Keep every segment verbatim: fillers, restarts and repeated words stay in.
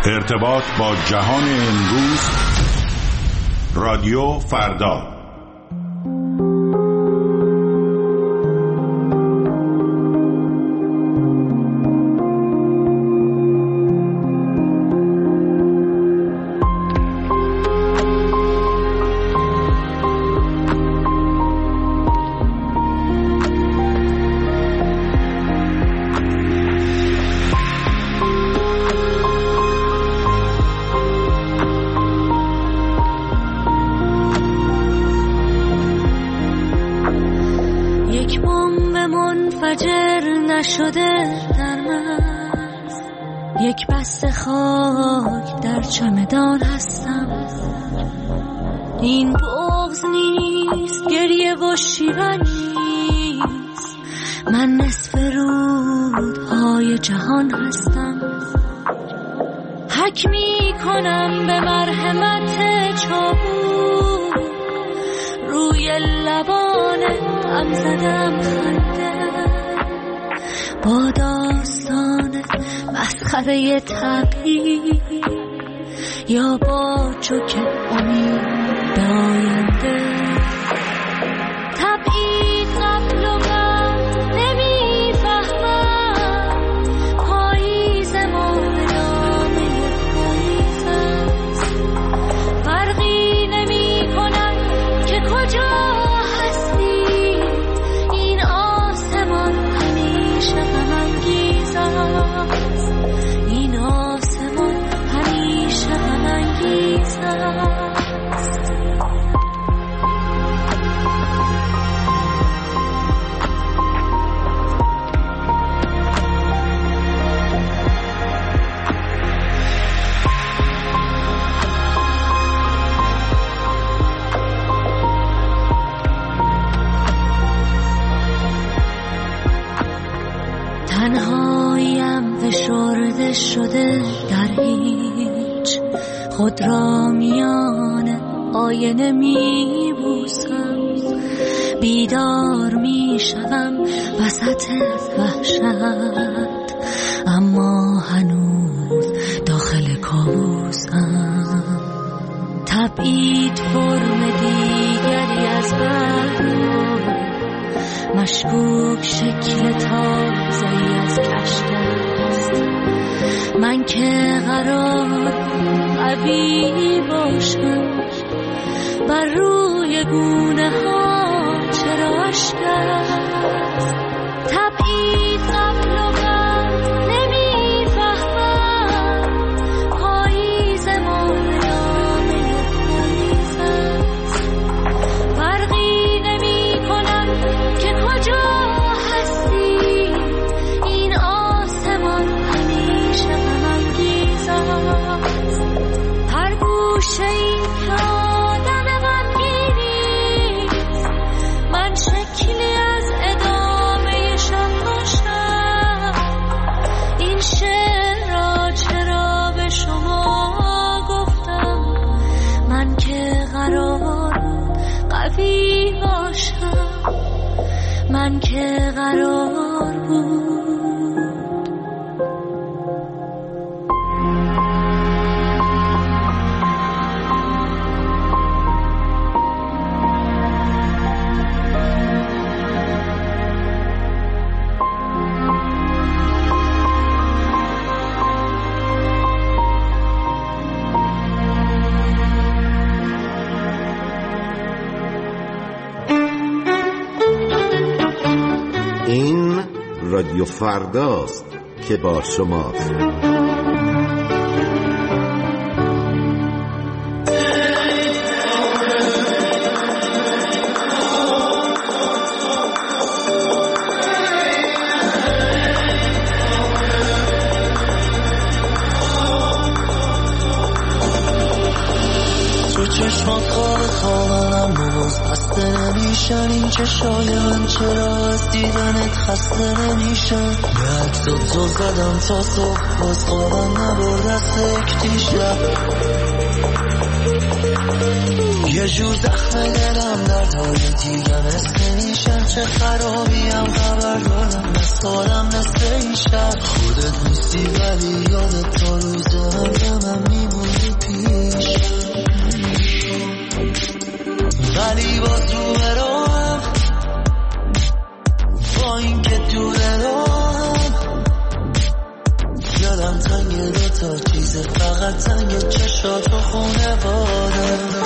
ارتباط با جهان امروز، رادیو فردا. شده در مغز، یک بسته خاک در چمدان هستم. این بغض نیست، گریه و شیون نیست، من نصف رودهای جهان هستم. حک می کنم به مرحمت چاقو، روی لبان غم زدم خنده، با داستان مسخره طبیعی یا با چوک امید آینده. تبعید قبل و بعد نمیفهمم، پاییز ما نامه پاییز است. فرقی نمی کنن که کجا این آسمان همیشه غم انگیز است. تنهاییم فشرده شده در هیچ، خود را میان آینه می بوسم. بیدار می شدم وسط وحشت، اما هنوز داخل کابوسم. تبعید فرم دیگری از برد، مشکوک شکل تازه‌ای از کشت است. من که قرار قوی باشم، بر روی گونه ها چرا اشک است؟ تبعید قبل و بعد نمیفهمم، پاییز ما نامه پاییز است. فرقی نمی کنن که کجا هستی، این آسمان همیشه غم انگیز است. هر گوشه ای که آدم غمگینیست، من شکلی از ادامه شب باشم. این شعر را چرا به شما گفتم، من که قرار قوی باشم، من که قرار بود. این رادیو فرداست که با شماست. تو چشمات خواب خوابم باز بسته نمیشن، این چشای من چرا از دیدنت خسته نمیشن. به عکسات زل زدم تا صبح، باز خوابم نبرد از یک دیشب. یه جور زخم دلم دردهای دیگه مثل نیشن، چه خرابیم خبر دارم از سالم مثل این شب. خودت نیستی ولی یادت تا روز من دلم تنگ دوتا چیز فقط تنگ چشات و خونه باده.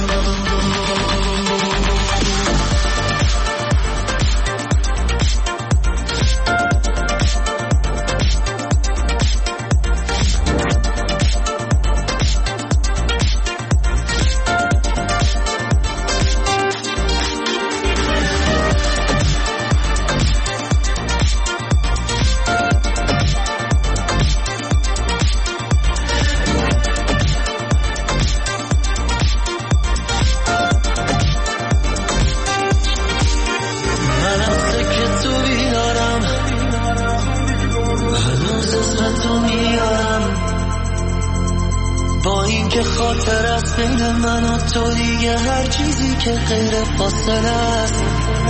بین من و تو دیگه هر چیزی که غیر فاصله است،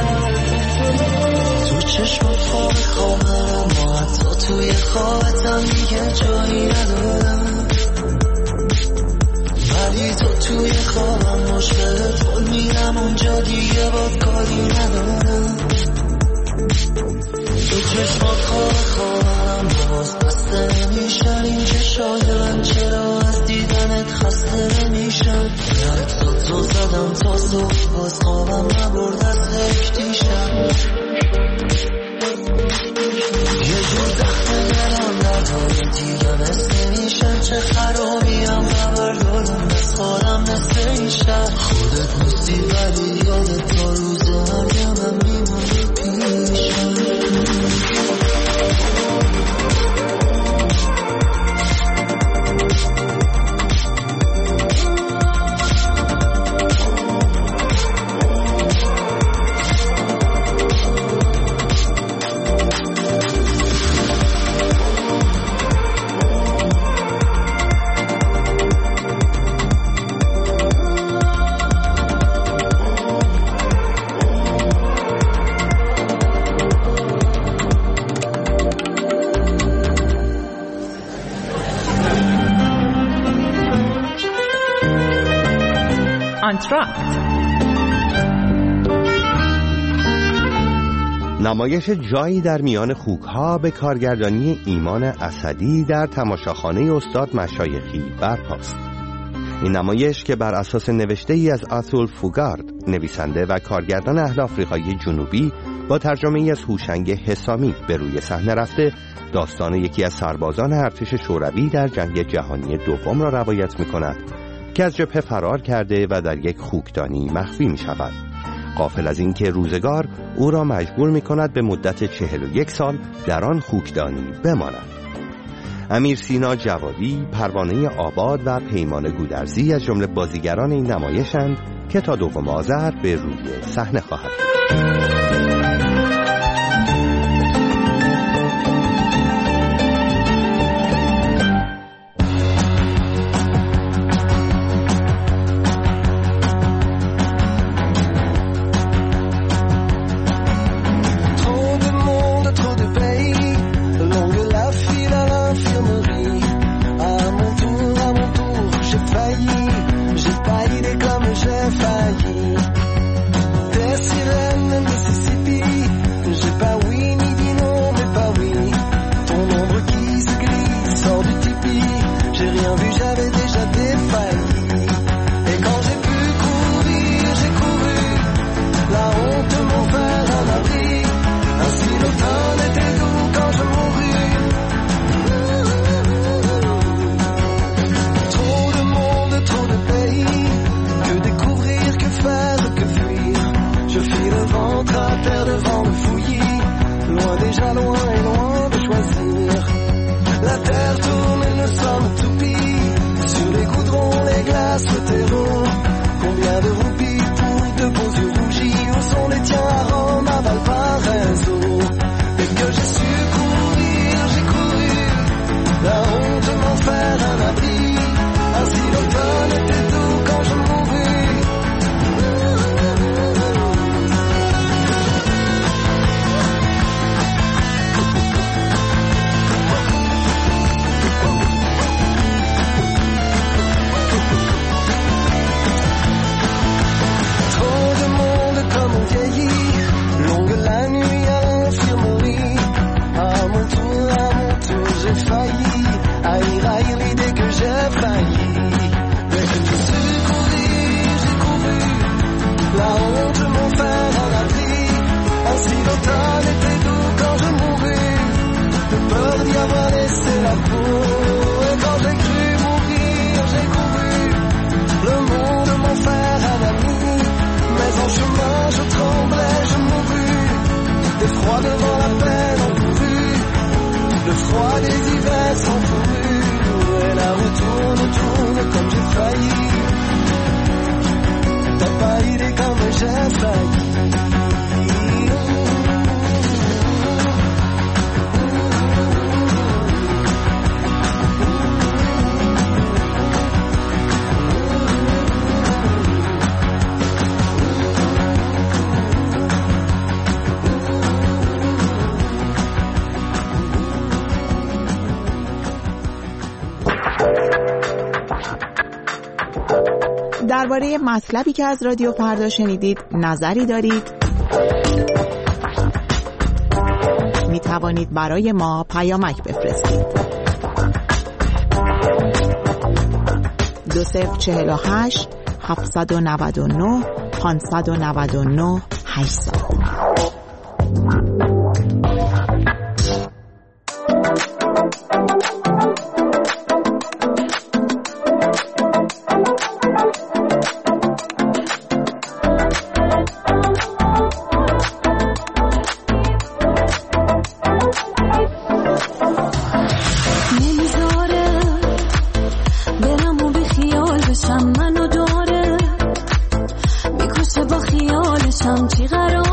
تو چشم خواب خوابم و حتی توی خوابتم دیگه جایی ندارم، ولی تو توی خوابم مشکل تو میرم اونجا دیگه باد کاری ندارم. تو چشمات خواب خوابم باز بسته نمیشن، این چشای من چرا از دیدنت خسته نمیشن، یاد تو زدم تا صبح باز خوابم نبرد از هکتیشن، یه جور دخمه دلم نداره دیگه مثل میشن، چه خرابیم خبر دارم از خودم مثل ایشن، خودت نیستی ولی یادت تا روز مرگم میمونه پیشن. نمایش جایی در میان خوک‌ها به کارگردانی ایمان اسدی در تماشاخانه استاد مشایخی برپاست. این نمایش که بر اساس نوشته ای از آتول فوگارد، نویسنده و کارگردان اهل آفریقای جنوبی، با ترجمه ای از هوشنگ حسامی به روی صحنه رفته، داستان یکی از سربازان ارتش شوروی در جنگ جهانی دوم را روایت می‌کند که از جبهه فرار کرده و در یک خوکدانی مخفی می‌شود، غافل از این که روزگار او را مجبور می‌کند به مدت چهل و یک سال در آن خوکدانی بماند. امیر سینا جوادی، پروانه آباد و پیمان گودرزی از جمله بازیگران این نمایشند که تا دوم آذر به روی صحنه خواهد بود. failli rire l'idée que j'ai failli. Mais j'ai su courir, j'ai couru. La honte m'enferme dans la vie. Ainsi l'automne était doux quand je mourus. De peur d'y avoir laissé la peau. Et quand j'ai cru mourir, j'ai couru. Le monde m'enferme un ami. Mais en chemin je tremblais, je mourus. D'effroi devant la peine encourue. Le froid des hivers sans fourrure. Et la roue tourne, tourne comme j'ai failli. T'as pas idée comme j'ai failli. درباره مطلبی که از رادیو فردا شنیدید نظری دارید؟ می توانید برای ما پیامک بفرستید. دو صفر چهل و هشت هفتصد و نود و نه پانصد و نود و نه هشتصد. منو داره میکشه با خیالشم چی قرار